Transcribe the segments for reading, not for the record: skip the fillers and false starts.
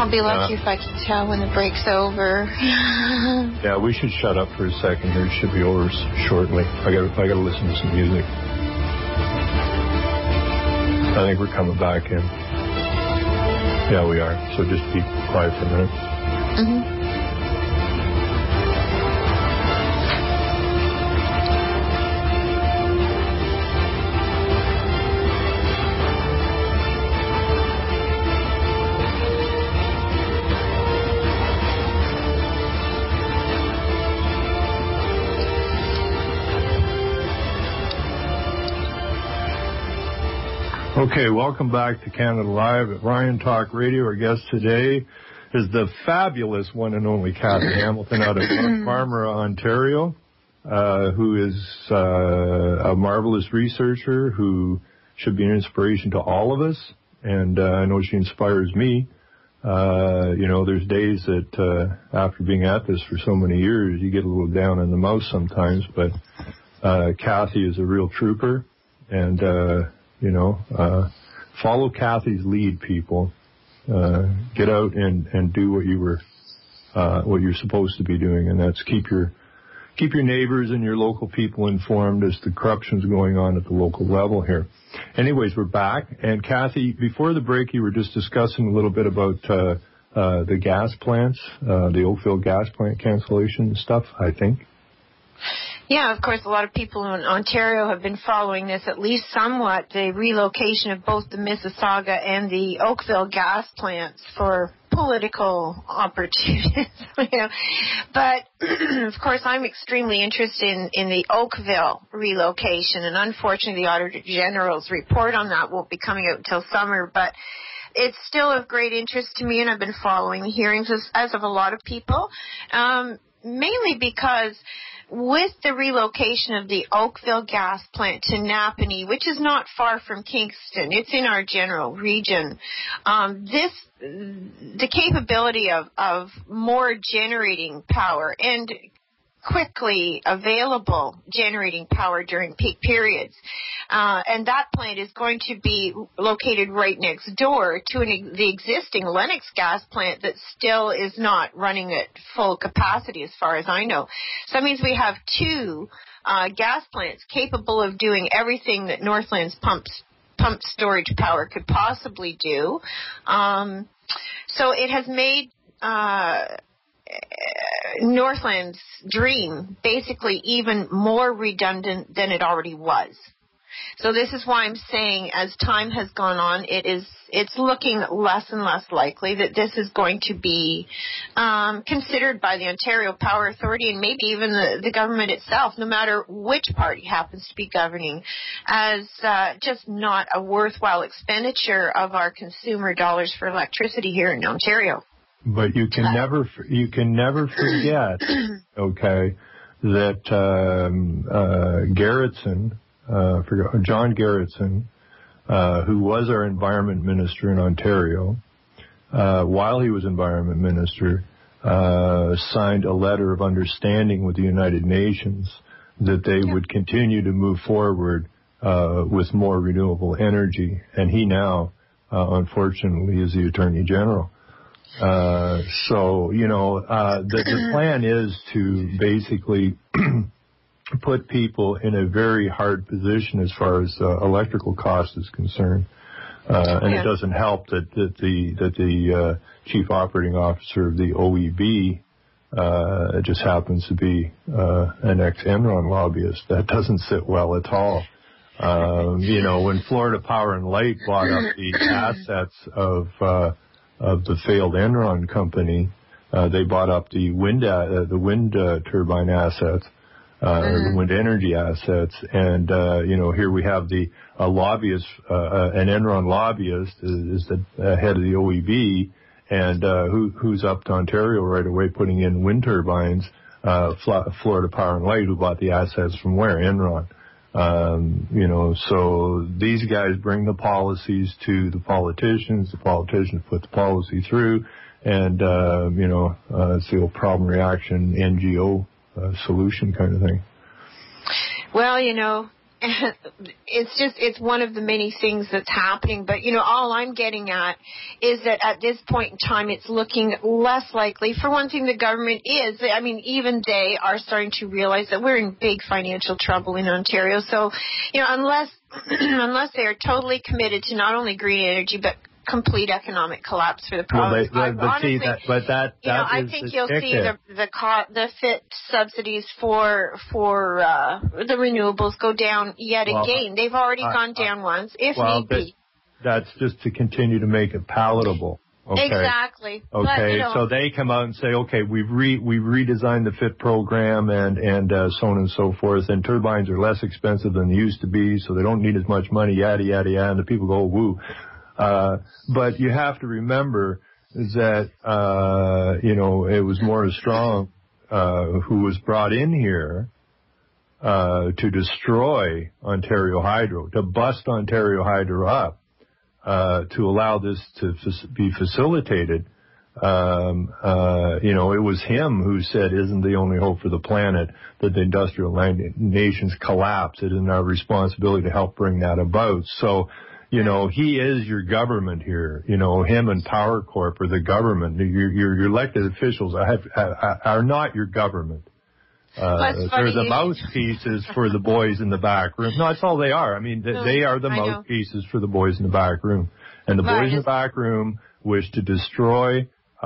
I'll be lucky if I can tell when the break's over. Yeah, we should shut up for a second here. It should be over shortly. I got to listen to some music. I think we're coming back in. Yeah, we are. So just be quiet for a minute. Mm-hmm. Okay, welcome back to Canada Live at Ryan Talk Radio. Our guest today is the fabulous one and only Kathy Hamilton out of Marmora, Ontario, who is a marvelous researcher who should be an inspiration to all of us. And I know she inspires me. There's days that after being at this for so many years, you get a little down in the mouth sometimes. But Kathy is a real trooper. And follow Kathy's lead, people. Get out and do what you're supposed to be doing, and that's keep your neighbors and your local people informed as the corruption's going on at the local level here. Anyways, we're back, and Kathy, before the break, you were just discussing a little bit about the gas plants, the Oakville gas plant cancellation stuff, I think. Yeah, of course, a lot of people in Ontario have been following this, at least somewhat, the relocation of both the Mississauga and the Oakville gas plants for political opportunities. But, of course, I'm extremely interested in the Oakville relocation, and unfortunately the Auditor General's report on that won't be coming out until summer, but it's still of great interest to me, and I've been following the hearings as of a lot of people, mainly because with the relocation of the Oakville gas plant to Napanee, which is not far from Kingston, it's in our general region, the capability of more generating power and quickly available generating power during peak periods. And that plant is going to be located right next door to the existing Lennox gas plant that still is not running at full capacity as far as I know. So that means we have two gas plants capable of doing everything that Northland's pumped storage power could possibly do. So it has made Northland's dream basically even more redundant than it already was. So this is why I'm saying as time has gone on, it's looking less and less likely that this is going to be considered by the Ontario Power Authority and maybe even the government itself, no matter which party happens to be governing, as just not a worthwhile expenditure of our consumer dollars for electricity here in Ontario. But you can never forget, okay, that Garretson, John Garretson, who was our environment minister in Ontario, while he was environment minister, signed a letter of understanding with the United Nations that they would continue to move forward with more renewable energy. And he now, unfortunately, is the Attorney General. The plan is to basically put people in a very hard position as far as electrical cost is concerned. And it doesn't help that the chief operating officer of the OEB just happens to be an ex-Enron lobbyist. That doesn't sit well at all. When Florida Power and Light bought up the assets of the failed Enron company, they bought up the wind turbine assets, the wind energy assets, and here we have a lobbyist, an Enron lobbyist is the head of the OEB, and who's up to Ontario right away putting in wind turbines. Florida Power and Light, who bought the assets from where? Enron. So these guys bring the policies to the politicians put the policy through, and, it's the old problem reaction NGO solution kind of thing. Well, it's one of the many things that's happening. But, all I'm getting at is that at this point in time, it's looking less likely. For one thing, the government even they are starting to realize that we're in big financial trouble in Ontario. So, unless they are totally committed to not only green energy, but complete economic collapse for the province. I think you'll see the FIT subsidies for the renewables go down yet again. They've already gone down once, if need be. That's just to continue to make it palatable. Okay. Exactly. Okay, but, so they come out and say, okay, we've redesigned the FIT program and so on and so forth, and turbines are less expensive than they used to be, so they don't need as much money, yada, yada, yada, and the people go, woo. But you have to remember that, it was Maurice Strong, who was brought in here, to destroy Ontario Hydro, to bust Ontario Hydro up, to allow this to be facilitated. It was him who said, isn't the only hope for the planet that the industrial nations collapse. It is our responsibility to help bring that about. So, he is your government here. Him and Power Corp are the government. Your elected officials are not your government. They're the mouthpieces for the boys in the back room. No, that's all they are. I mean, they are the mouthpieces for the boys in the back room. And the boys in the back room wish to destroy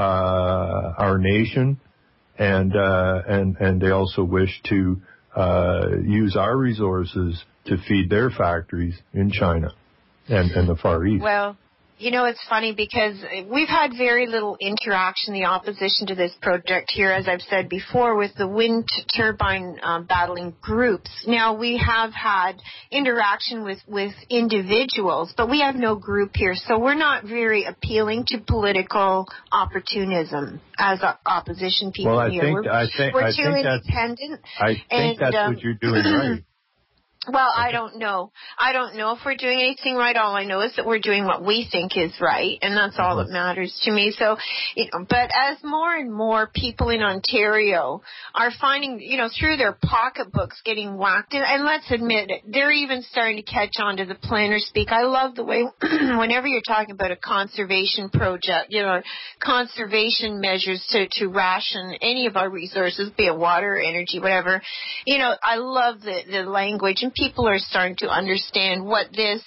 our nation, and they also wish to use our resources to feed their factories in China and the Far East. Well, it's funny because we've had very little interaction, the opposition to this project here, as I've said before, with the wind turbine battling groups. Now, we have had interaction with individuals, but we have no group here, so we're not very appealing to political opportunism as opposition people here. We're too independent. I think that's what you're doing right. Well, I don't know. I don't know if we're doing anything right. All I know is that we're doing what we think is right, and that's all that matters to me. So, but as more and more people in Ontario are finding, through their pocketbooks getting whacked, and let's admit it, they're even starting to catch on to the planner speak. I love the way whenever you're talking about a conservation project, conservation measures to ration any of our resources, be it water, energy, whatever, I love the language, and people are starting to understand what this,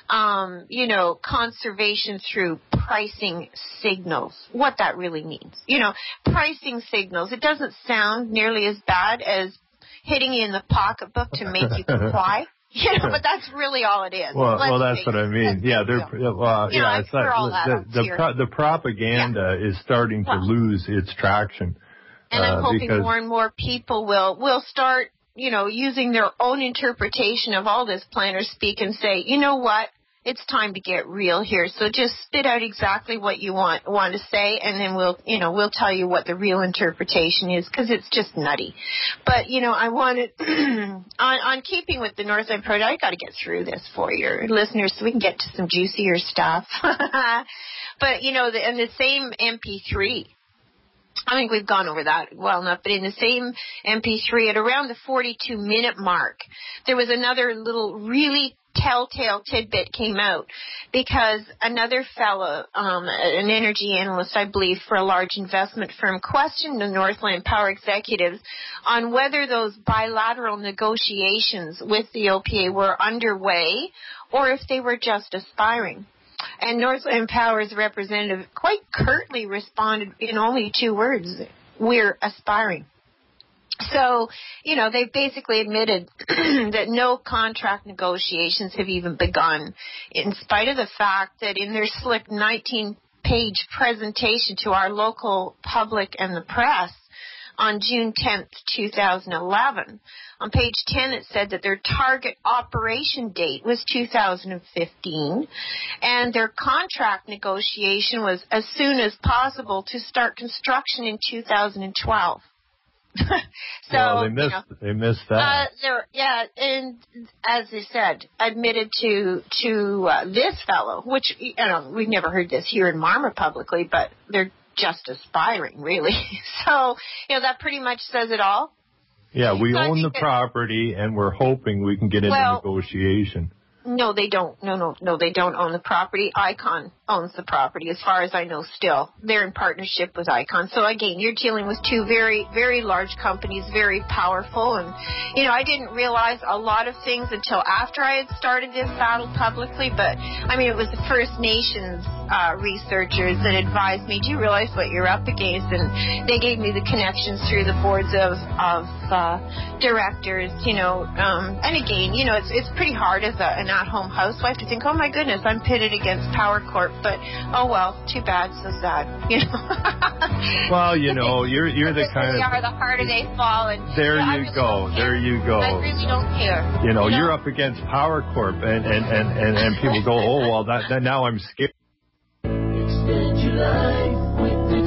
conservation through pricing signals, what that really means. Pricing signals, it doesn't sound nearly as bad as hitting you in the pocketbook to make you comply. But that's really all it is. Well, that's what I mean. It's like the propaganda is starting to lose its traction. And I'm hoping more and more people will start, using their own interpretation of all this planner speak and say, you know what, it's time to get real here. So just spit out exactly what you want to say, and then we'll tell you what the real interpretation is, because it's just nutty. But, I wanted, on keeping with the Northland Project, I got to get through this for your listeners so we can get to some juicier stuff. But, and the same MP3, I think we've gone over that well enough, but in the same MP3 at around the 42-minute mark, there was another little really telltale tidbit came out, because another fellow, an energy analyst, I believe, for a large investment firm, questioned the Northland Power executives on whether those bilateral negotiations with the OPA were underway or if they were just aspiring. And Northland Power's representative quite curtly responded in only 2 words: we're aspiring. So, they've basically admitted that no contract negotiations have even begun, in spite of the fact that in their slick 19-page presentation to our local public and the press on June 10th, 2011, on page 10 it said that their target operation date was 2015, and their contract negotiation was as soon as possible to start construction in 2012. So they missed that. And as I said, admitted to this fellow, which we've never heard this here in Marmor publicly, but they're just aspiring, really. So that pretty much says it all. Yeah, we own the property, and we're hoping we can get into negotiation. No, they don't. No, they don't own the property. Icon owns the property, as far as I know still. They're in partnership with Icon. So, again, you're dealing with two very, very large companies, very powerful. And, I didn't realize a lot of things until after I had started this battle publicly. But, it was the First Nations researchers that advised me, do you realize what you're up against? And they gave me the connections through the boards of directors, and again, it's pretty hard as an at-home housewife to think, oh my goodness, I'm pitted against Power Corp, but oh well, too bad, so sad, Well, you're the kind of... the harder they fall, and there you go. I really don't care. You're up against Power Corp, and people go, oh well, that now I'm scared. Extend your life with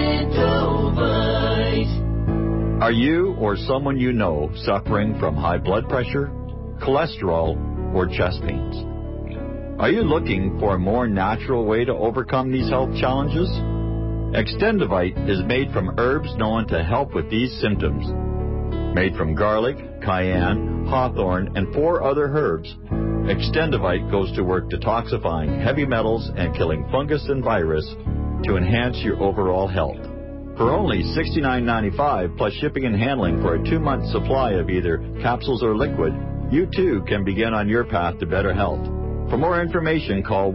Extendovite. Are you or someone you know suffering from high blood pressure, cholesterol, or chest pains? Are you looking for a more natural way to overcome these health challenges? Extendovite is made from herbs known to help with these symptoms. Made from garlic, cayenne, hawthorn, and 4 other herbs, Extendovite goes to work detoxifying heavy metals and killing fungus and virus to enhance your overall health. For only $69.95 plus shipping and handling for a 2-month supply of either capsules or liquid, you too can begin on your path to better health. For more information, call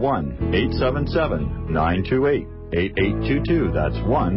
1-877-928-8822. That's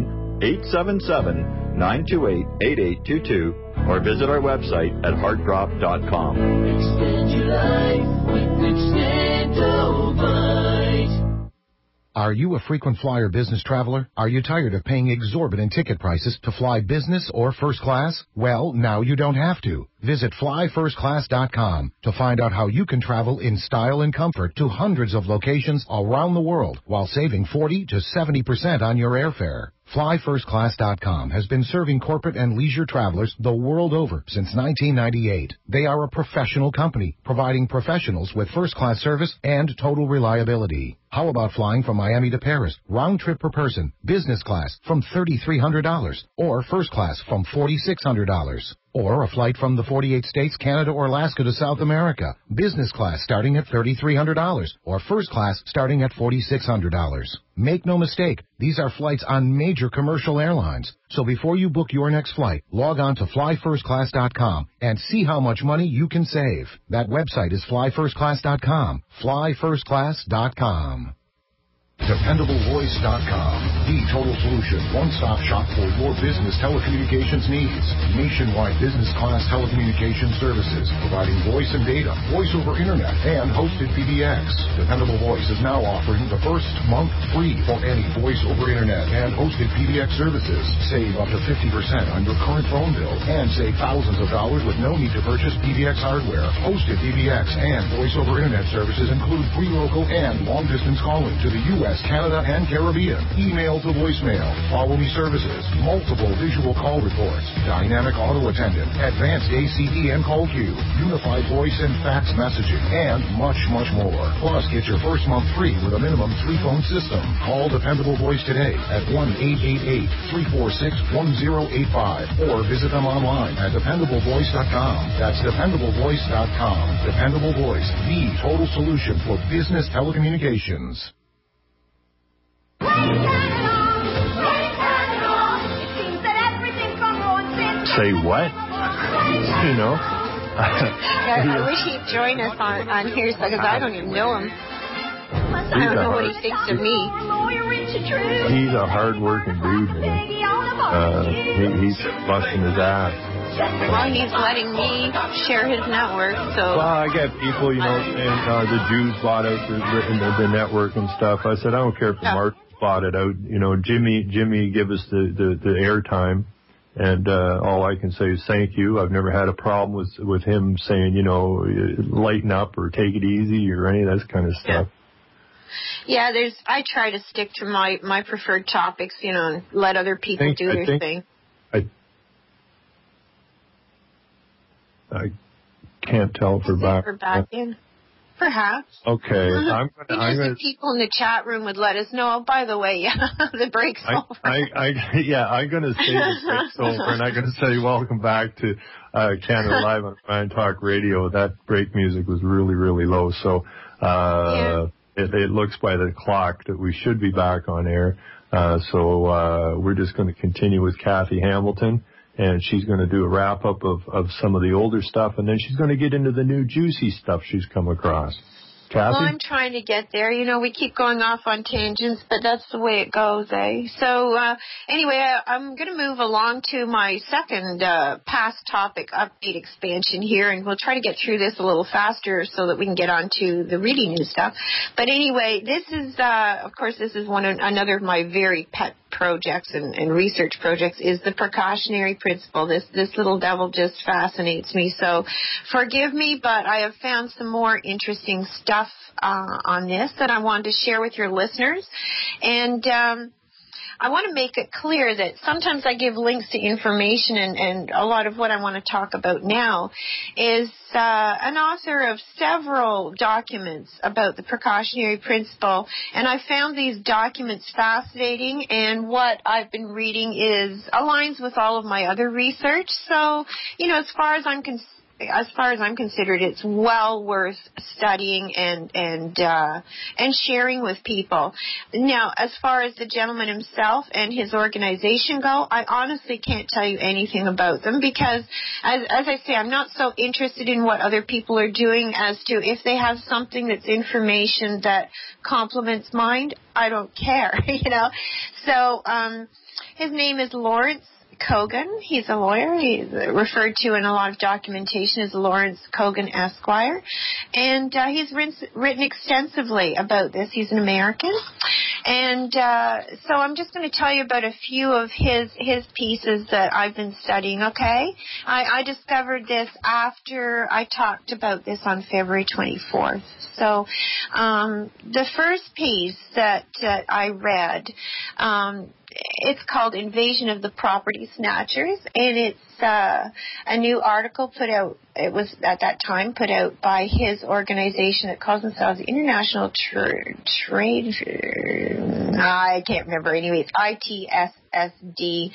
1-877-928-8822. Or visit our website at heartdrop.com. Extend your life with Extendovite. Are you a frequent flyer business traveler? Are you tired of paying exorbitant ticket prices to fly business or first class? Well, now you don't have to. Visit flyfirstclass.com to find out how you can travel in style and comfort to hundreds of locations around the world while saving 40 to 70% on your airfare. FlyFirstClass.com has been serving corporate and leisure travelers the world over since 1998. They are a professional company providing professionals with first-class service and total reliability. How about flying from Miami to Paris, round trip per person, business class from $3,300 or first class from $4,600? Or a flight from the 48 states, Canada, or Alaska to South America. Business class starting at $3,300 or first class starting at $4,600. Make no mistake, these are flights on major commercial airlines. So before you book your next flight, log on to flyfirstclass.com and see how much money you can save. That website is flyfirstclass.com. Flyfirstclass.com. DependableVoice.com, the total solution, one-stop shop for your business telecommunications needs. Nationwide business class telecommunications services, providing voice and data, voice over internet, and hosted PBX. Dependable Voice is now offering the first month free for any voice over internet and hosted PBX services. Save up to 50% on your current phone bill and save thousands of dollars with no need to purchase PBX hardware. Hosted PBX and voice over internet services include free local and long-distance calling to the U.S., Canada, and Caribbean. Email to voicemail, follow me services, multiple visual call reports, dynamic auto attendant, advanced ACE and call queue, unified voice and fax messaging, and much, much more. Plus, get your first month free with a minimum 3-phone system. Call Dependable Voice today at 1-888-346-1085 or visit them online at dependablevoice.com. That's dependablevoice.com. Dependable Voice, the total solution for business telecommunications. Say what? I wish he'd join us on here because I don't even know him. I don't know what he thinks of me. He's a hard-working dude, man. He's busting his ass. Well, he's letting me share his network, so... Well, I get people, saying the Jews bought out the network and stuff. I said, I don't care if the Mark bought it out. Jimmy give us the airtime, and all I can say is thank you. I've never had a problem with him saying, lighten up or take it easy or any of that kind of stuff. Yeah, I try to stick to my preferred topics, and let other people do their thing. I can't tell if we're back. We're back in. Perhaps. Okay. If people in the chat room would let us know. Oh, by the way, the break's over. I'm going to say the break's over, and I'm going to say welcome back to Canada Live on Ryan Talk Radio. That break music was really, really low, so it looks by the clock that we should be back on air. So we're just going to continue with Kathy Hamilton, and she's going to do a wrap-up of some of the older stuff, and then she's going to get into the new juicy stuff she's come across. Kathy? Well, I'm trying to get there. You know, we keep going off on tangents, but that's the way it goes, eh? So, anyway, I'm going to move along to my second past topic update expansion here, and we'll try to get through this a little faster so that we can get on to the really new stuff. But anyway, this is, of course, this is another of my very pet projects and research projects is the precautionary principle. This little devil just fascinates me. So forgive me, but I have found some more interesting stuff on this that I wanted to share with your listeners. And I want to make it clear that sometimes I give links to information, and a lot of what I want to talk about now is an author of several documents about the precautionary principle, and I found these documents fascinating, and what I've been reading aligns with all of my other research. So, you know, as far as I'm considered, it's well worth studying and sharing with people. Now, as far as the gentleman himself and his organization go, I honestly can't tell you anything about them because, as I say, I'm not so interested in what other people are doing as to if they have something that's information that complements mine. I don't care, you know. So, his name is Lawrence Kogan. He's a lawyer. He's referred to in a lot of documentation as Lawrence Kogan Esquire. And he's written extensively about this. He's an American. And so I'm just going to tell you about a few of his pieces that I've been studying, okay? I discovered this after I talked about this on February 24th. So the first piece that I read, it's called Invasion of the Property Snatchers, and it's a new article put out. It was at that time put out by his organization that calls themselves International Trade. I can't remember. Anyway, it's ITSSD.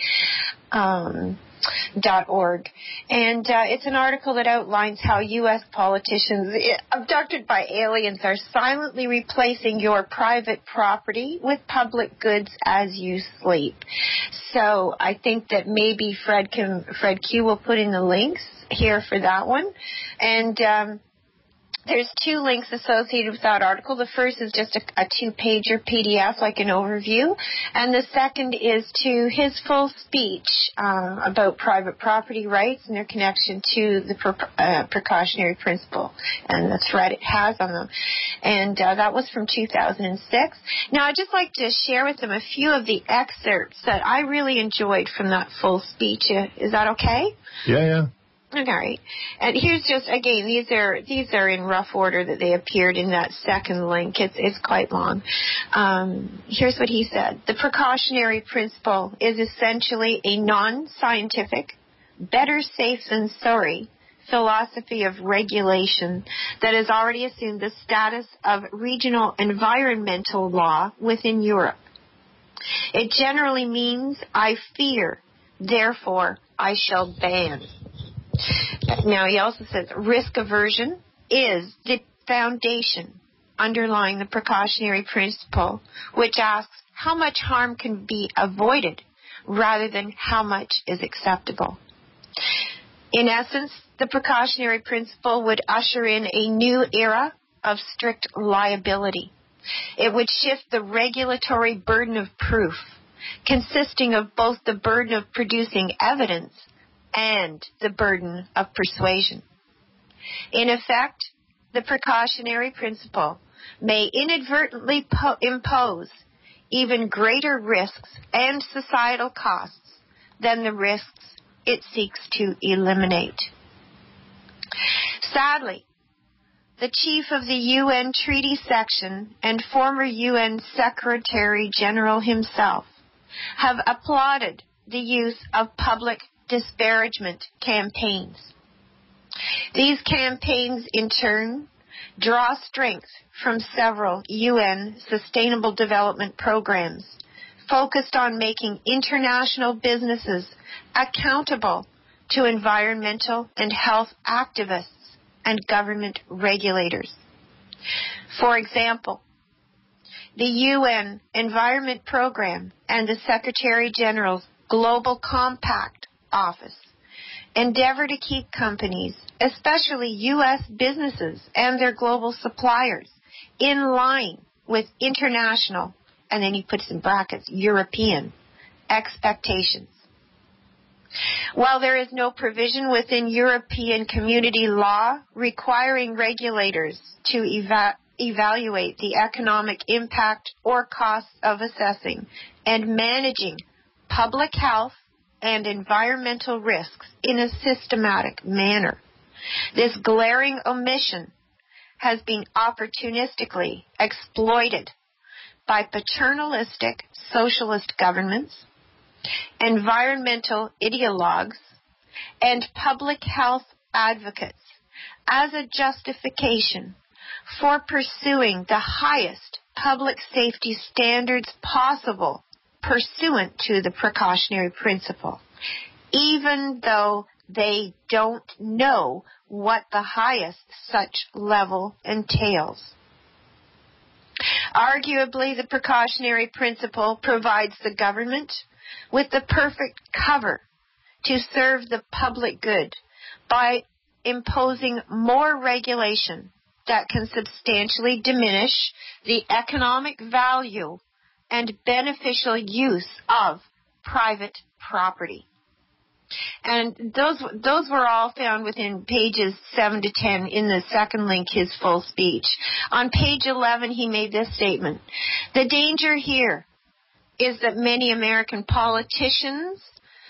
.org. And it's an article that outlines how U.S. politicians abducted by aliens are silently replacing your private property with public goods as you sleep. So I think that maybe Fred Q will put in the links here for that one. And there's two links associated with that article. The first is just a two-pager PDF, like an overview. And the second is to his full speech about private property rights and their connection to the precautionary principle and the threat it has on them. And that was from 2006. Now, I'd just like to share with them a few of the excerpts that I really enjoyed from that full speech. Is that okay? Yeah. All right. And here's just, again, these are in rough order that they appeared in that second link. It's quite long. Here's what he said. The precautionary principle is essentially a non-scientific, better safe than sorry philosophy of regulation that has already assumed the status of regional environmental law within Europe. It generally means I fear, therefore I shall ban. Now, he also says risk aversion is the foundation underlying the precautionary principle, which asks how much harm can be avoided rather than how much is acceptable. In essence, the precautionary principle would usher in a new era of strict liability. It would shift the regulatory burden of proof, consisting of both the burden of producing evidence and the burden of persuasion. In effect, the precautionary principle may inadvertently impose even greater risks and societal costs than the risks it seeks to eliminate. Sadly, the chief of the UN Treaty Section and former UN Secretary General himself have applauded the use of public disparagement campaigns. These campaigns, in turn, draw strength from several UN Sustainable Development Programs focused on making international businesses accountable to environmental and health activists and government regulators. For example, the UN Environment Program and the Secretary General's Global Compact Office endeavor to keep companies, especially U.S. businesses and their global suppliers, in line with international, and then he puts in brackets, European expectations. While there is no provision within European community law requiring regulators to evaluate the economic impact or costs of assessing and managing public health and environmental risks in a systematic manner, this glaring omission has been opportunistically exploited by paternalistic socialist governments, environmental ideologues, and public health advocates as a justification for pursuing the highest public safety standards possible pursuant to the precautionary principle, even though they don't know what the highest such level entails. Arguably, the precautionary principle provides the government with the perfect cover to serve the public good by imposing more regulation that can substantially diminish the economic value and beneficial use of private property. And those were all found within pages 7 to 10 in the second link, his full speech. On page 11, he made this statement: "The danger here is that many American politicians,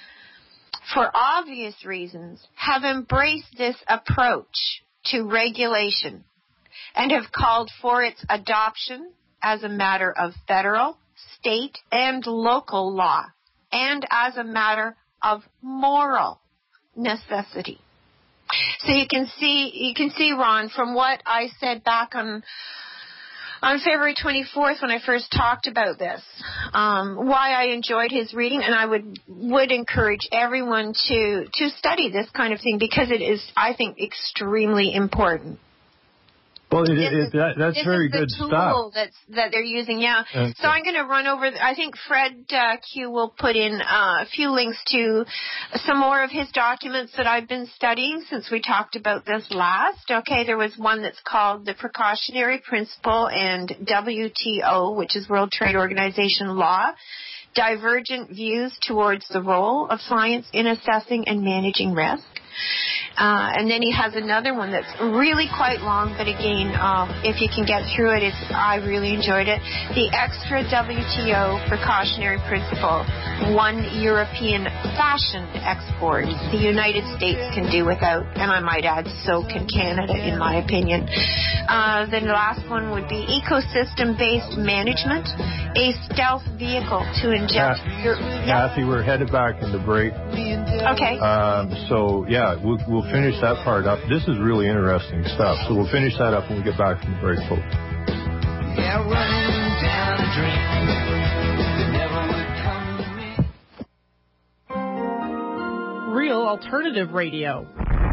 for obvious reasons, have embraced this approach to regulation and have called for its adoption as a matter of federal, state, and local law, and as a matter of moral necessity." So you can see, Ron, from what I said back on February 24th when I first talked about this, why I enjoyed his reading, and I would encourage everyone to study this kind of thing because it is, I think, extremely important. Well, that's very good stuff. This is the tool that they're using, yeah. So I'm going to run over. I think Fred Q will put in a few links to some more of his documents that I've been studying since we talked about this last. Okay, there was one that's called The Precautionary Principle and WTO, which is World Trade Organization Law, Divergent Views Towards the Role of Science in Assessing and Managing Risk. And then he has another one that's really quite long, but again, if you can get through it, I really enjoyed it. The Extra WTO Precautionary Principle, One European Fashion Export. The United States can do without, and I might add, so can Canada, in my opinion. The last one would be Ecosystem-Based Management, a stealth vehicle to inject... Kathy, we're headed back in the break. Okay. So, yeah, we'll finish that part up. This is really interesting stuff. So we'll finish that up when we get back from the break, folks. Yeah, running down a dream that never would come to me. Real Alternative Radio.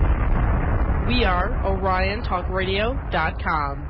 We are OrionTalkRadio.com.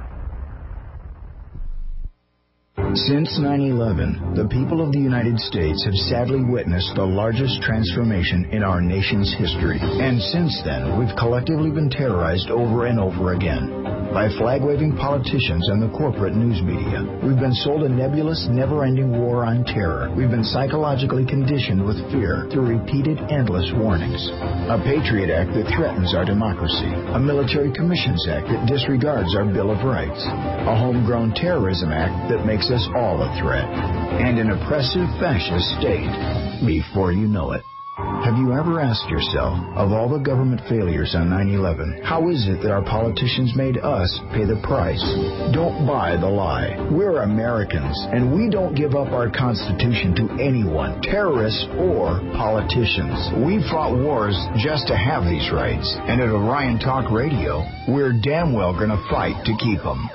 Since 9/11, the people of the United States have sadly witnessed the largest transformation in our nation's history. And since then, we've collectively been terrorized over and over again by flag-waving politicians and the corporate news media. We've been sold a nebulous, never-ending war on terror. We've been psychologically conditioned with fear through repeated, endless warnings. A Patriot Act that threatens our democracy. A Military Commissions Act that disregards our Bill of Rights. A homegrown terrorism act that makes us all a threat. And an oppressive fascist state before you know it. Have you ever asked yourself, of all the government failures on 9/11, how is it that our politicians made us pay the price? Don't buy the lie. We're Americans, and we don't give up our Constitution to anyone, terrorists or politicians. We fought wars just to have these rights, and at Orion Talk Radio, we're damn well going to fight to keep them.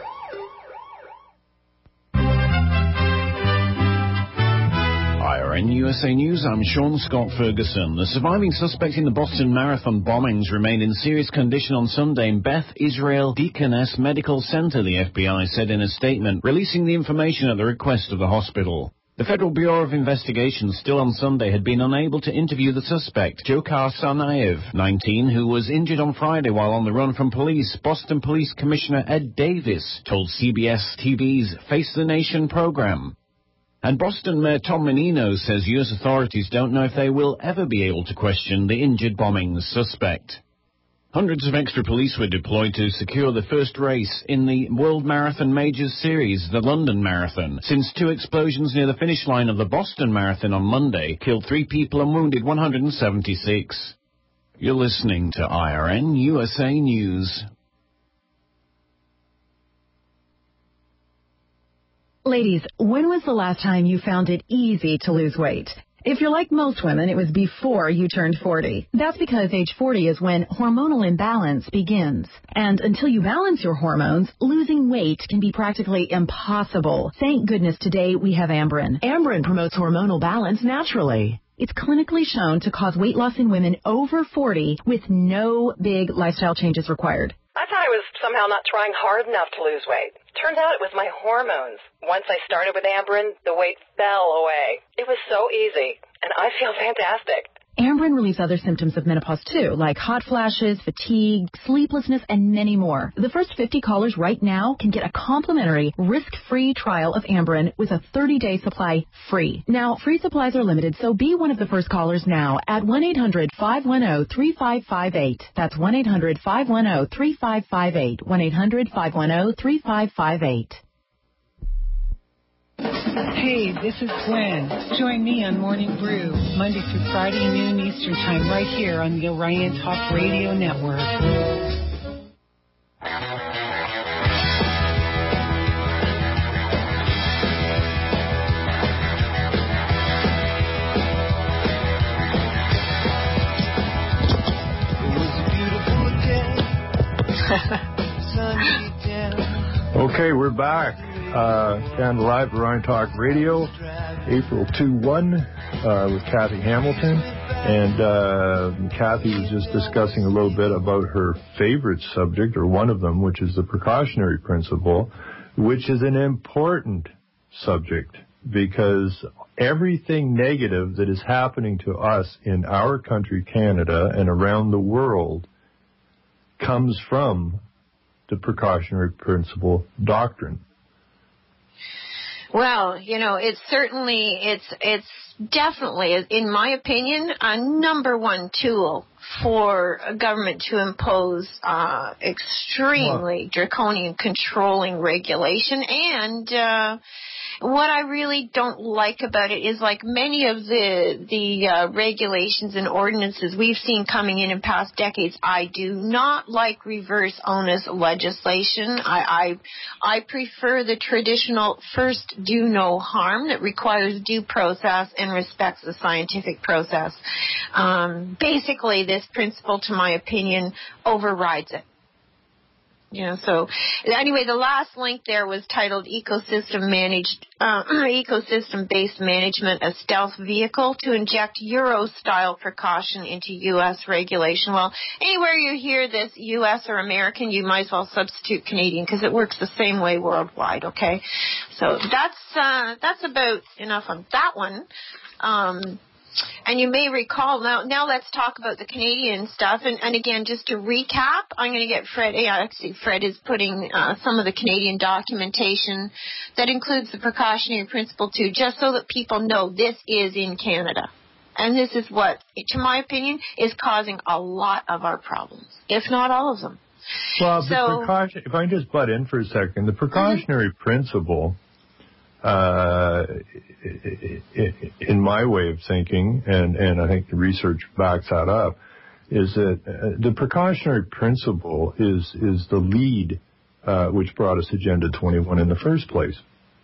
In USA News, I'm Sean Scott Ferguson. The surviving suspect in the Boston Marathon bombings remained in serious condition on Sunday in Beth Israel Deaconess Medical Center, the FBI said in a statement, releasing the information at the request of the hospital. The Federal Bureau of Investigation still on Sunday had been unable to interview the suspect, Dzhokhar Tsarnaev, 19, who was injured on Friday while on the run from police. Boston Police Commissioner Ed Davis told CBS TV's Face the Nation program. And Boston Mayor Tom Menino says U.S. authorities don't know if they will ever be able to question the injured bombing suspect. Hundreds of extra police were deployed to secure the first race in the World Marathon Majors Series, the London Marathon, since 2 explosions near the finish line of the Boston Marathon on Monday killed 3 people and wounded 176. You're listening to IRN USA News. Ladies, when was the last time you found it easy to lose weight? If you're like most women, it was before you turned 40. That's because age 40 is when hormonal imbalance begins. And until you balance your hormones, losing weight can be practically impossible. Thank goodness today we have Amberen. Amberen promotes hormonal balance naturally. It's clinically shown to cause weight loss in women over 40 with no big lifestyle changes required. I thought I was somehow not trying hard enough to lose weight. Turns out it was my hormones. Once I started with Amberen, the weight fell away. It was so easy, and I feel fantastic. Amberen relieves other symptoms of menopause, too, like hot flashes, fatigue, sleeplessness, and many more. The first 50 callers right now can get a complimentary, risk-free trial of Amberen with a 30-day supply free. Now, free supplies are limited, so be one of the first callers now at 1-800-510-3558. That's 1-800-510-3558. 1-800-510-3558. Hey, this is Gwen. Join me on Morning Brew, Monday through Friday, noon Eastern Time, right here on the Orion Talk Radio Network. Okay, we're back. Canada Live, Orion Talk Radio, April 2-1 with Kathy Hamilton. And Kathy was just discussing a little bit about her favorite subject, or one of them, which is the precautionary principle, which is an important subject because everything negative that is happening to us in our country, Canada, and around the world comes from the precautionary principle doctrine. Well, you know, it's definitely, in my opinion, a number one tool for a government to impose extremely draconian controlling regulation. And what I really don't like about it is, like many of the regulations and ordinances we've seen coming in past decades, I do not like reverse onus legislation. I prefer the traditional first do no harm that requires due process and respects the scientific process. Basically, this principle, to my opinion, overrides it. You know, so anyway, the last link there was titled Ecosystem-Based Management, a Stealth Vehicle to Inject Euro-Style Precaution into U.S. Regulation. Well, anywhere you hear this U.S. or American, you might as well substitute Canadian because it works the same way worldwide, okay? So that's about enough on that one. And you may recall, now let's talk about the Canadian stuff. And again, just to recap, I'm going to get Fred. Fred is putting some of the Canadian documentation that includes the precautionary principle too, just so that people know this is in Canada. And this is what, to my opinion, is causing a lot of our problems, if not all of them. Well, if I can just butt in for a second, the precautionary principle in my way of thinking, and I think the research backs that up, is that the precautionary principle is the lead which brought us Agenda 21 in the first place.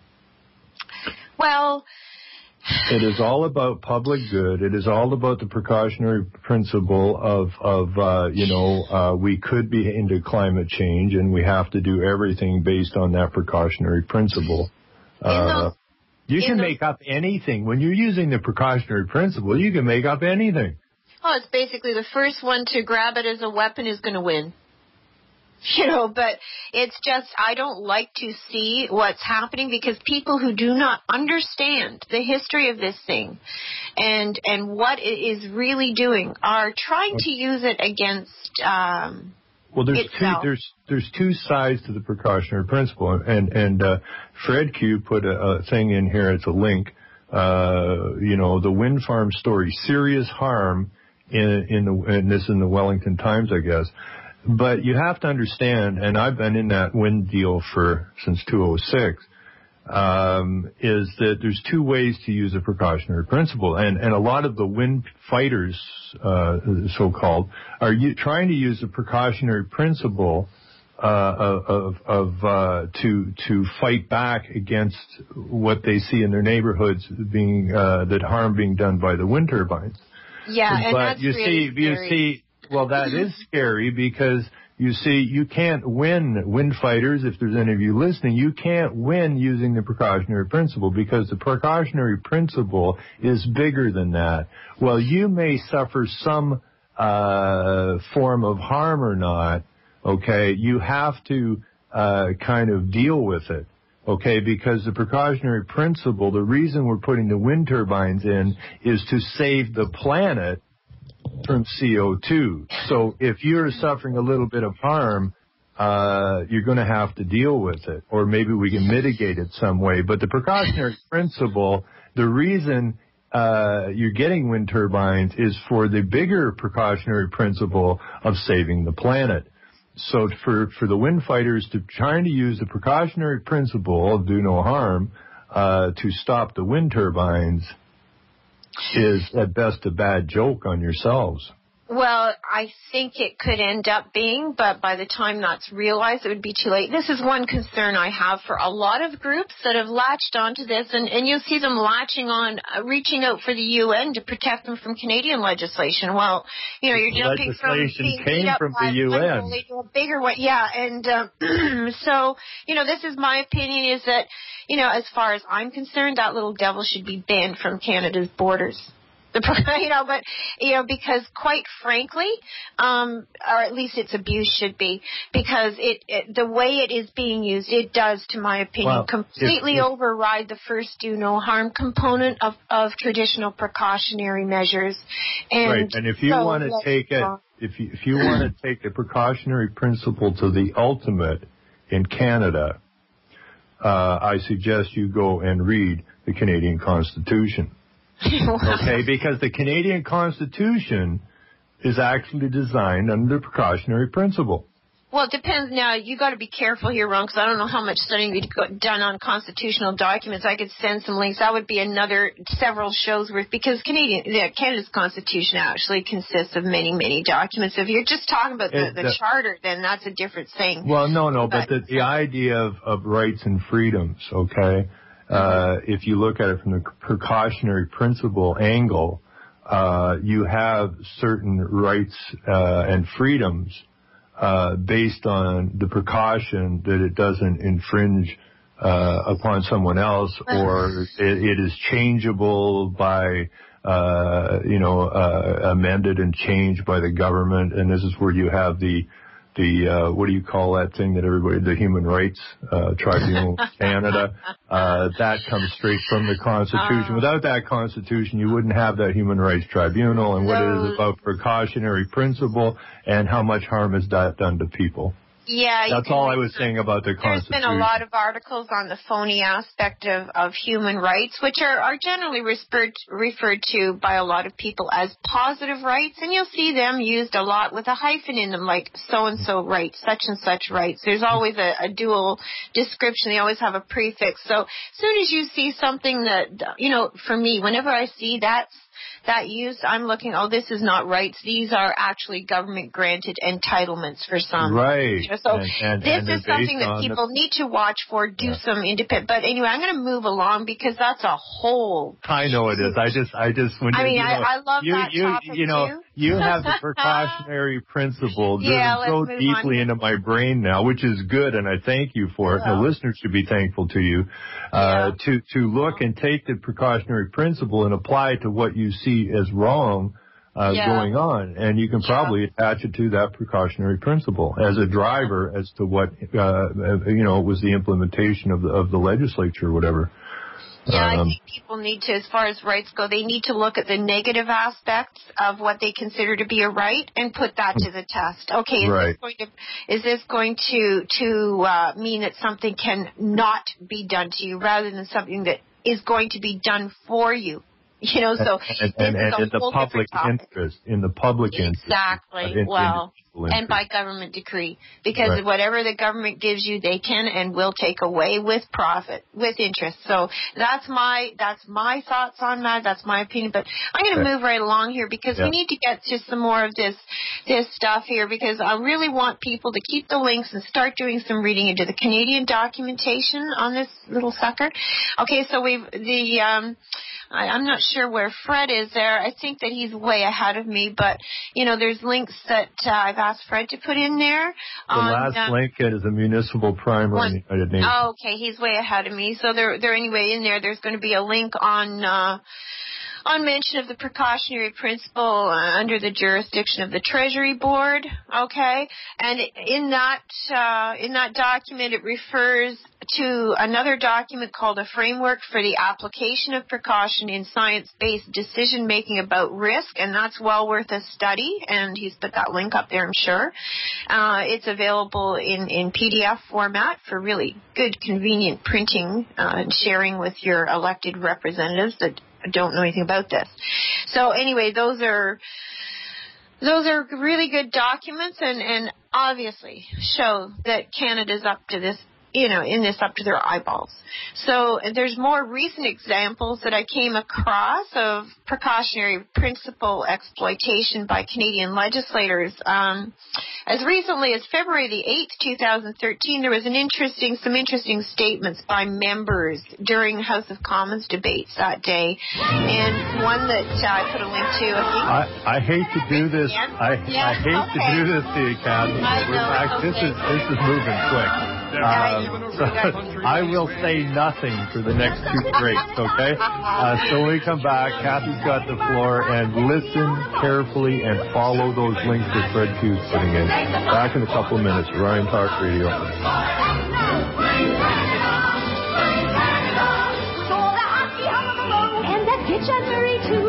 Well, it is all about public good. It is all about the precautionary principle of we could be into climate change, and we have to do everything based on that precautionary principle. You can make up anything. When you're using the precautionary principle, you can make up anything. Oh, it's basically the first one to grab it as a weapon is going to win. But it's just, I don't like to see what's happening because people who do not understand the history of this thing and what it is really doing are trying to use it against well, there's two sides to the precautionary principle, and Fred Q put a thing in here. It's a link. The wind farm story, serious harm in this in the Wellington Times, I guess. But you have to understand, and I've been in that wind deal since 2006. Is that there's two ways to use a precautionary principle, and a lot of the wind fighters, so-called, are trying to use the precautionary principle to fight back against what they see in their neighborhoods being that harm being done by the wind turbines. Yeah, and that's really scary. Well, that is scary because. You see, you can't win, wind fighters, if there's any of you listening, you can't win using the precautionary principle because the precautionary principle is bigger than that. Well, you may suffer some form of harm or not, okay, you have to kind of deal with it, okay, because the precautionary principle, the reason we're putting the wind turbines in is to save the planet from CO2. So if you're suffering a little bit of harm, you're going to have to deal with it, or maybe we can mitigate it some way. But the precautionary principle, the reason you're getting wind turbines is for the bigger precautionary principle of saving the planet. So for the wind fighters to trying to use the precautionary principle of do no harm to stop the wind turbines is at best a bad joke on yourselves. Well, I think it could end up being, but by the time that's realized, it would be too late. This is one concern I have for a lot of groups that have latched onto this, and you'll see them latching on, reaching out for the UN to protect them from Canadian legislation. Well, you're jumping from legislation came from the UN. A bigger one, yeah, and so, this is my opinion is that, as far as I'm concerned, that little devil should be banned from Canada's borders. Because quite frankly, or at least its abuse should be, because the way it is being used, it does, to my opinion, completely override the first do no harm component of traditional precautionary measures. And if you want to take it, if you want to take the precautionary principle to the ultimate in Canada, I suggest you go and read the Canadian Constitution. Okay, because the Canadian Constitution is actually designed under the precautionary principle. Well, it depends. Now, you got to be careful here, Ron, because I don't know how much studying you've done on constitutional documents. I could send some links. That would be several shows worth, because Canada's Constitution actually consists of many, many documents. If you're just talking about the Charter, then that's a different thing. Well, no, but the idea of rights and freedoms, okay, if you look at it from the precautionary principle angle, you have certain rights and freedoms based on the precaution that it doesn't infringe upon someone else, or it is changeable by, amended and changed by the government. And this is where you have the what do you call that thing that the Human Rights Tribunal of Canada, that comes straight from the Constitution. Without that Constitution, you wouldn't have that Human Rights Tribunal, and what it is about precautionary principle and how much harm is that done to people. Yeah, that's all I was saying about the Constitution. There's been a lot of articles on the phony aspect of human rights, which are generally referred to by a lot of people as positive rights, and you'll see them used a lot with a hyphen in them, like so-and-so rights, such and such rights. There's always a dual description. They always have a prefix. So as soon as you see something that, for me, whenever I see that used, I'm looking, this is not rights. These are actually government-granted entitlements for some. Right. So this is something that people need to watch for, some independent. But anyway, I'm going to move along because that's a whole... I know it is. I just when I love that topic too. You have the precautionary principle driven so deeply into my brain now, which is good, and I thank you for it. The listeners should be thankful to you to look and take the precautionary principle and apply it to what you see as wrong going on, and you can probably attach it to that precautionary principle as a driver as to what was the implementation of the legislature or whatever. Yeah, I think people need to, as far as rights go, they need to look at the negative aspects of what they consider to be a right and put that to the test. Okay, is this going to mean that something can not be done to you rather than something that is going to be done for you? So and in the public interest, exactly. And by government decree, because whatever the government gives you, they can and will take away with profit, with interest. So that's my thoughts on that. That's my opinion. But I'm going to move right along here because we need to get to some more of this stuff here, because I really want people to keep the links and start doing some reading into the Canadian documentation on this little sucker. Okay, so I'm not sure where Fred is there. I think that he's way ahead of me, but, there's links that I've asked Fred to put in there. The last link is a municipal primer in the United Nations. Oh, okay. He's way ahead of me. So they're anyway in there. There's going to be a link on mention of the precautionary principle under the jurisdiction of the Treasury Board, okay? And in that document, it refers to another document called a Framework for the Application of Precaution in Science-Based Decision-Making About Risk, and that's well worth a study, and he's put that link up there, I'm sure. It's available in PDF format for really good, convenient printing and sharing with your elected representatives that don't know anything about this. So anyway, those are really good documents and obviously show that Canada's up to this, in this up to their eyeballs. So there's more recent examples that I came across of precautionary principle exploitation by Canadian legislators. As recently as February the 8th, 2013, there was some interesting statements by members during House of Commons debates that day, and one that I put a link to. I hate to do this. I hate to do this to you, Kathy. This is moving quick. So I will say nothing for the next two breaks, okay? So when we come back, Kathy's got the floor, and listen carefully and follow those links that Fred Q's putting in. Back in a couple of minutes, Ryan Talk Radio. And that kitchen Marie too.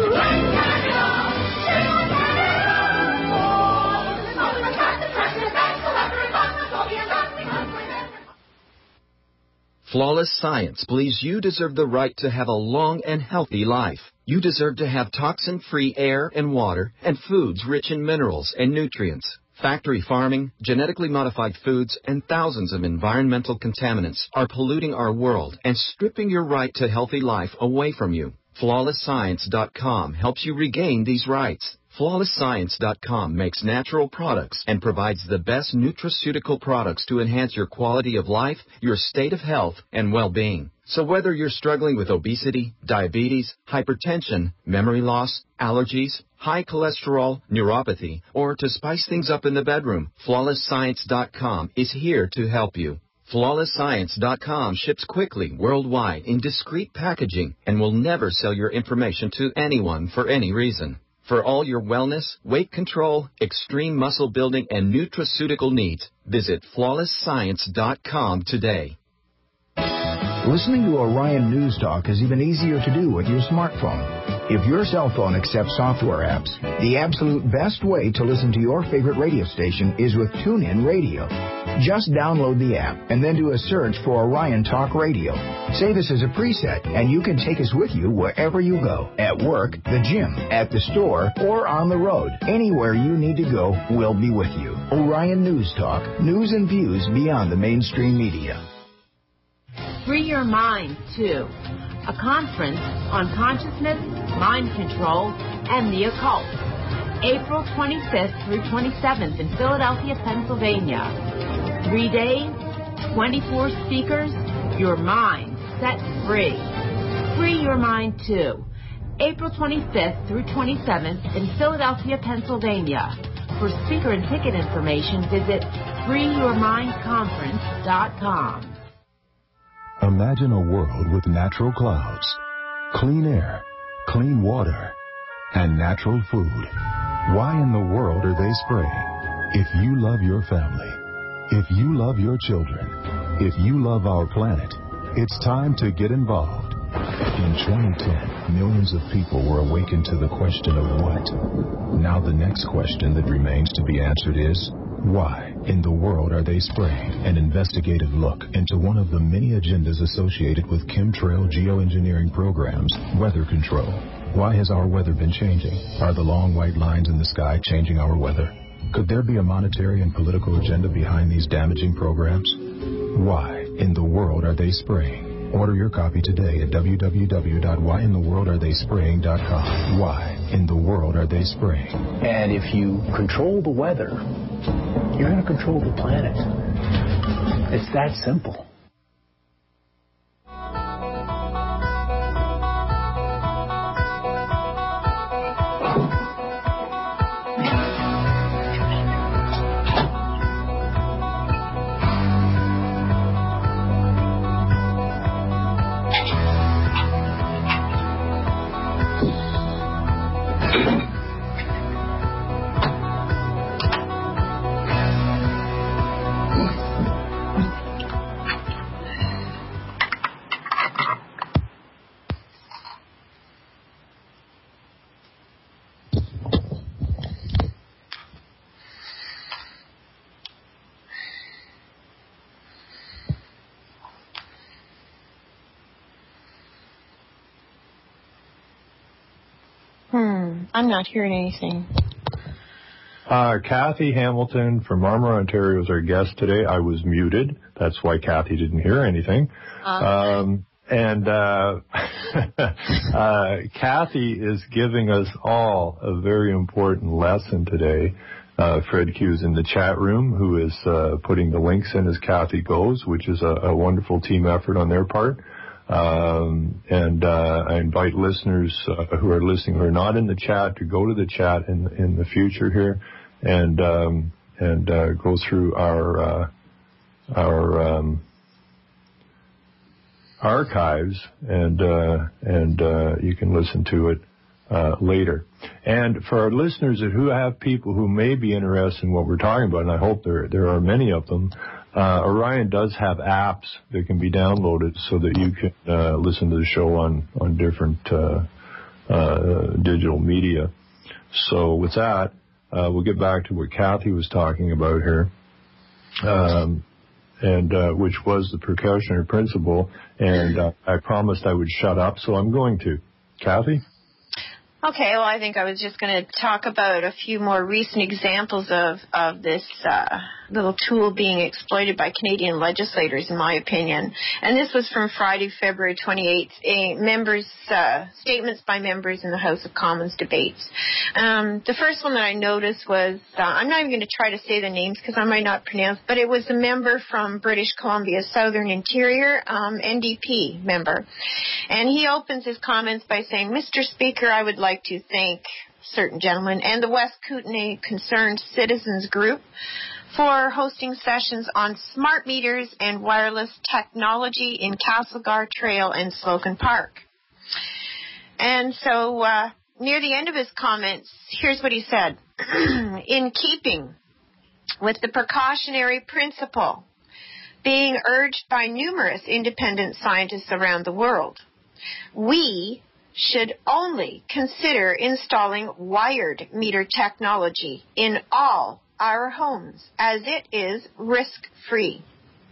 Flawless Science believes you deserve the right to have a long and healthy life. You deserve to have toxin-free air and water and foods rich in minerals and nutrients. Factory farming, genetically modified foods, and thousands of environmental contaminants are polluting our world and stripping your right to healthy life away from you. FlawlessScience.com helps you regain these rights. FlawlessScience.com makes natural products and provides the best nutraceutical products to enhance your quality of life, your state of health, and well-being. So whether you're struggling with obesity, diabetes, hypertension, memory loss, allergies, high cholesterol, neuropathy, or to spice things up in the bedroom, FlawlessScience.com is here to help you. FlawlessScience.com ships quickly worldwide in discreet packaging and will never sell your information to anyone for any reason. For all your wellness, weight control, extreme muscle building, and nutraceutical needs, visit FlawlessScience.com today. Listening to Orion News Talk is even easier to do with your smartphone. If your cell phone accepts software apps, the absolute best way to listen to your favorite radio station is with TuneIn Radio. Just download the app and then do a search for Orion Talk Radio. Save us as a preset, and you can take us with you wherever you go. At work, the gym, at the store, or on the road. Anywhere you need to go, we'll be with you. Orion News Talk. News and views beyond the mainstream media. Free Your Mind, too. A conference on consciousness, mind control, and the occult. April 25th through 27th in Philadelphia, Pennsylvania. 3 days, 24 speakers, your mind set free. Free Your Mind, too. April 25th through 27th in Philadelphia, Pennsylvania. For speaker and ticket information, visit freeyourmindconference.com. Imagine a world with natural clouds, clean air, clean water, and natural food. Why in the world are they spraying? If you love your family, if you love your children, if you love our planet, it's time to get involved. In 2010, millions of people were awakened to the question of what. Now the next question that remains to be answered is, why in the world are they spraying? An investigative look into one of the many agendas associated with chemtrail geoengineering programs, weather control. Why has our weather been changing? Are the long white lines in the sky changing our weather? Could there be a monetary and political agenda behind these damaging programs? Why in the world are they spraying? Order your copy today at www.whyintheworldaretheyspraying.com. Why in the world are they spraying? And if you control the weather, you're going to control the planet. It's that simple. I'm not hearing anything. Kathy Hamilton from Marmora, Ontario is our guest today. I was muted. That's why Kathy didn't hear anything. Kathy is giving us all a very important lesson today. Fred Q's in the chat room, who is putting the links in as Kathy goes, which is a wonderful team effort on their part. I invite listeners who are listening who are not in the chat to go to the chat in the future here and go through our archives and you can listen to it later. And for our listeners who have people who may be interested in what we're talking about, and I hope there are many of them, Orion does have apps that can be downloaded so that you can listen to the show on different digital media. So with that, we'll get back to what Kathy was talking about here, which was the precautionary principle. And I promised I would shut up, so I'm going to. Kathy? Okay, well, I think I was just going to talk about a few more recent examples of this little tool being exploited by Canadian legislators, in my opinion. And this was from Friday, February 28th, statements by members in the House of Commons debates. The first one that I noticed was, I'm not even going to try to say the names because I might not pronounce, but it was a member from British Columbia, Southern Interior, NDP member. And he opens his comments by saying, Mr. Speaker, I would like to thank certain gentlemen and the West Kootenay Concerned Citizens Group for hosting sessions on smart meters and wireless technology in Castlegar Trail and Slocum Park. And so near the end of his comments, here's what he said. In keeping with the precautionary principle being urged by numerous independent scientists around the world, we should only consider installing wired meter technology in all our homes, as it is risk-free.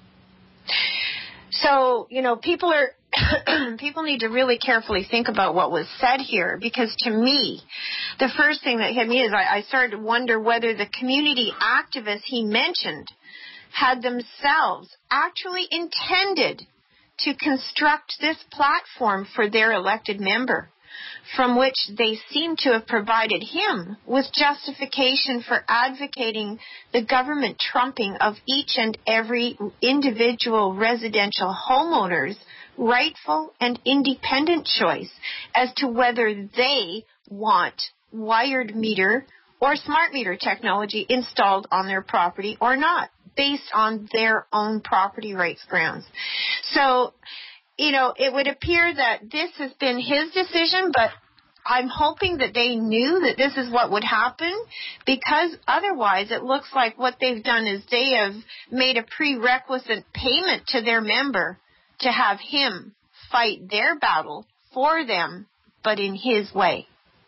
So, people need to really carefully think about what was said here, because to me, the first thing that hit me is I started to wonder whether the community activists he mentioned had themselves actually intended to construct this platform for their elected member, from which they seem to have provided him with justification for advocating the government trumping of each and every individual residential homeowner's rightful and independent choice as to whether they want wired meter or smart meter technology installed on their property or not, based on their own property rights grounds. So, it would appear that this has been his decision, but I'm hoping that they knew that this is what would happen, because otherwise it looks like what they've done is they have made a prerequisite payment to their member to have him fight their battle for them, but in his way.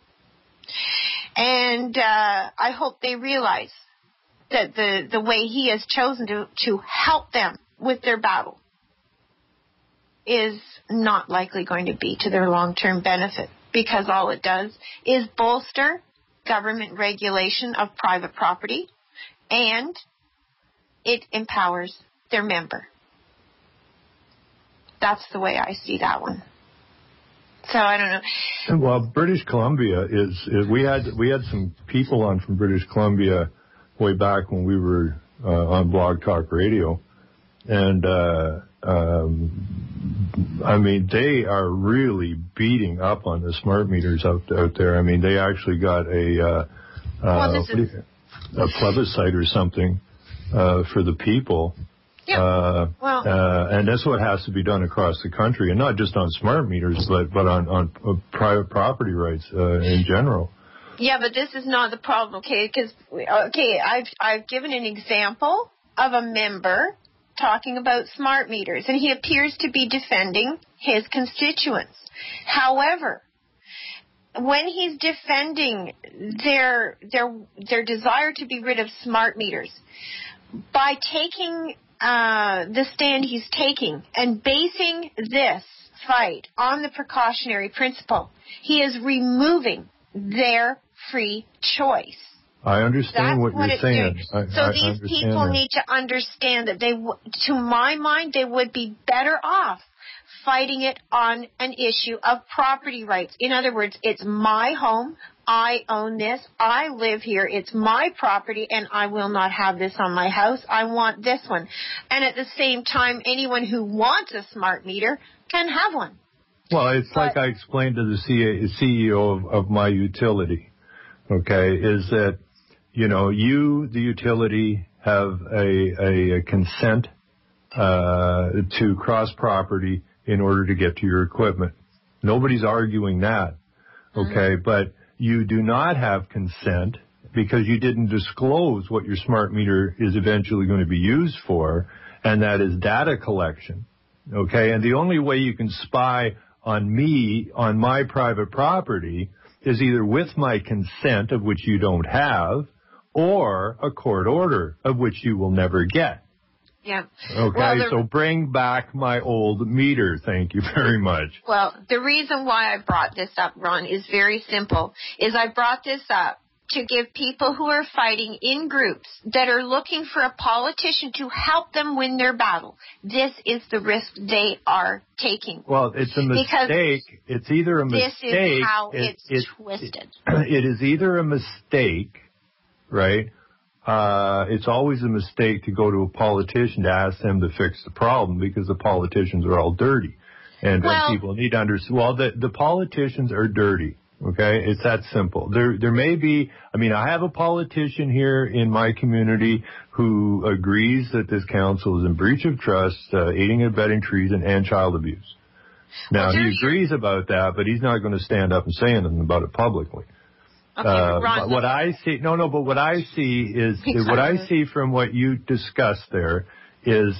And I hope they realize that the way he has chosen to help them with their battle is not likely going to be to their long-term benefit, because all it does is bolster government regulation of private property, and it empowers their member. That's the way I see that one. So I don't know. Well, British Columbia we had some people on from British Columbia way back when we were on Blog Talk Radio, and they are really beating up on the smart meters out there. They actually got a plebiscite or something for the people. Yeah. And that's what has to be done across the country, and not just on smart meters, but on private property rights in general. Yeah, but this is not the problem, okay? Because I've given an example of a member talking about smart meters, and he appears to be defending his constituents. However, when he's defending their desire to be rid of smart meters, by taking the stand he's taking and basing this fight on the precautionary principle, he is removing their free choice. I understand what you're saying. So these people need to understand that to my mind, they would be better off fighting it on an issue of property rights. In other words, it's my home. I own this. I live here. It's my property, and I will not have this on my house. I want this one. And at the same time, anyone who wants a smart meter can have one. Well, it's like I explained to the CEO of my utility, okay, is that, you, the utility, have a consent to cross property in order to get to your equipment. Nobody's arguing that, okay, but you do not have consent because you didn't disclose what your smart meter is eventually going to be used for, and that is data collection, okay? And the only way you can spy on me, on my private property, is either with my consent, of which you don't have, or a court order, of which you will never get. Yeah. Okay, so bring back my old meter. Thank you very much. Well, the reason why I brought this up, Ron, is very simple. I brought this up to give people who are fighting in groups that are looking for a politician to help them win their battle. This is the risk they are taking. Well, it's a mistake. It's either a mistake. This is how it's twisted. It is either a mistake, right? It's always a mistake to go to a politician to ask them to fix the problem, because the politicians are all dirty. And people need to understand, the politicians are dirty. Okay, it's that simple. There may be, I have a politician here in my community who agrees that this council is in breach of trust, aiding and abetting treason, and child abuse. Now, he agrees about that, but he's not going to stand up and say anything about it publicly. Okay, Ron, what I see, but what I see is what I see from what you discussed there is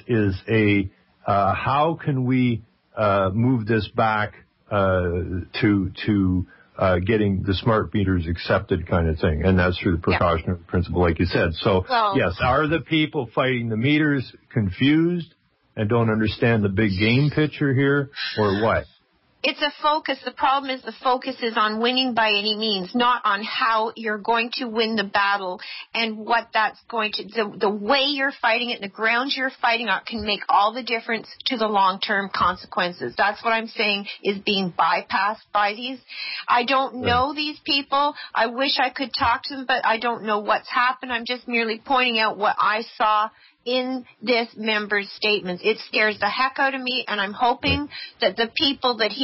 how can we move this back to getting the smart meters accepted kind of thing, and that's through the precautionary principle, like you said. So, yes, are the people fighting the meters confused and don't understand the big game picture here, or what? It's a focus. The problem is the focus is on winning by any means, not on how you're going to win the battle and what that's going to, the way you're fighting it, the grounds you're fighting on can make all the difference to the long-term consequences. That's what I'm saying is being bypassed by these. I don't know these people. I wish I could talk to them, but I don't know what's happened. I'm just merely pointing out what I saw in this member's statements. It scares the heck out of me, and I'm hoping that the people that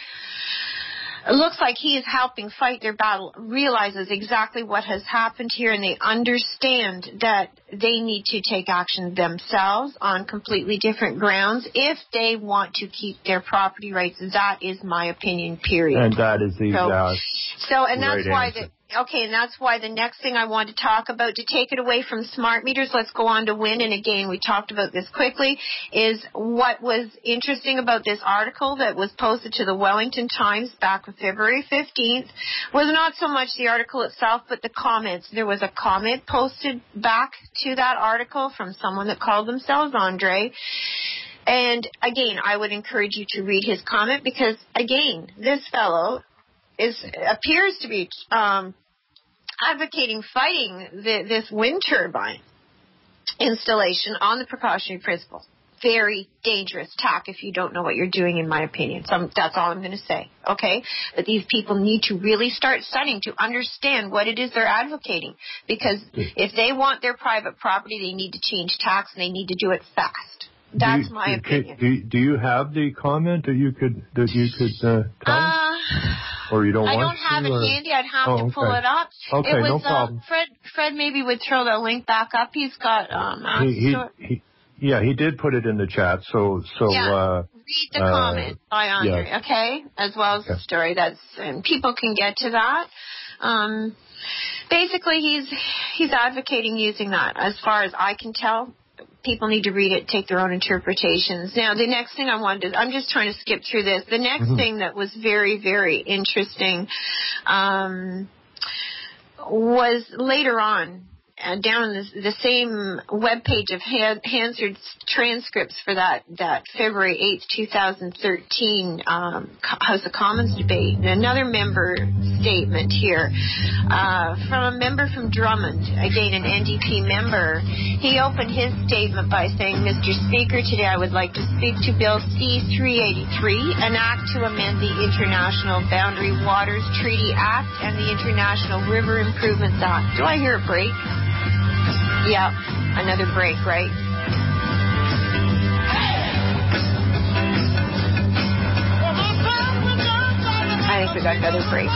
it looks like he is helping fight their battle realizes exactly what has happened here, and they understand that they need to take action themselves on completely different grounds if they want to keep their property rights. That is my opinion, period. And that is the that's why and that's why the next thing I want to talk about, to take it away from smart meters, let's go on to WIN. And again, we talked about this quickly, is what was interesting about this article that was posted to the Wellington Times back on February 15th was not so much the article itself, but the comments. There was a comment posted back to that article from someone that called themselves Andre. And again, I would encourage you to read his comment because, again, this fellow appears to be advocating fighting this wind turbine installation on the precautionary principle. Very dangerous tack if you don't know what you're doing, in my opinion. So that's all I'm going to say, okay? But these people need to really start studying to understand what it is they're advocating. Because if they want their private property, they need to change tacks, and they need to do it fast. That's my opinion. Do you have the comment that you could tell us? Or you don't want to? I don't have it handy. I'd have to pull it up. Okay, it was, no problem. Fred maybe would throw the link back up. He's got he did put it in the chat. So read the comment by Andre, okay? As well as the story. And people can get to that. Basically, he's advocating using that. As far as I can tell, people need to read it, take their own interpretations. Now, the next thing I'm just trying to skip through this. The next thing that was very, very interesting was later on, down in the same webpage of Hansard's transcripts for that February 8th, 2013 House of Commons debate. And another member statement here from a member from Drummond, again an NDP member. He opened his statement by saying, Mr. Speaker, today I would like to speak to Bill C-383, an act to amend the International Boundary Waters Treaty Act and the International River Improvements Act. Do I hear a break? Yeah, another break, right? I think we got another break.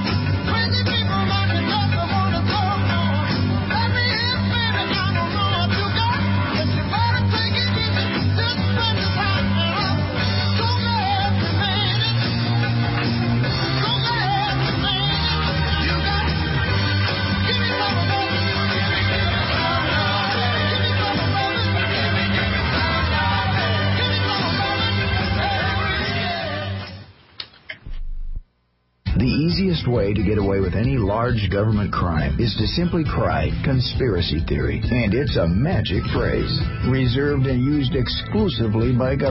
The easiest way to get away with any large government crime is to simply cry conspiracy theory. And it's a magic phrase, reserved and used exclusively by government.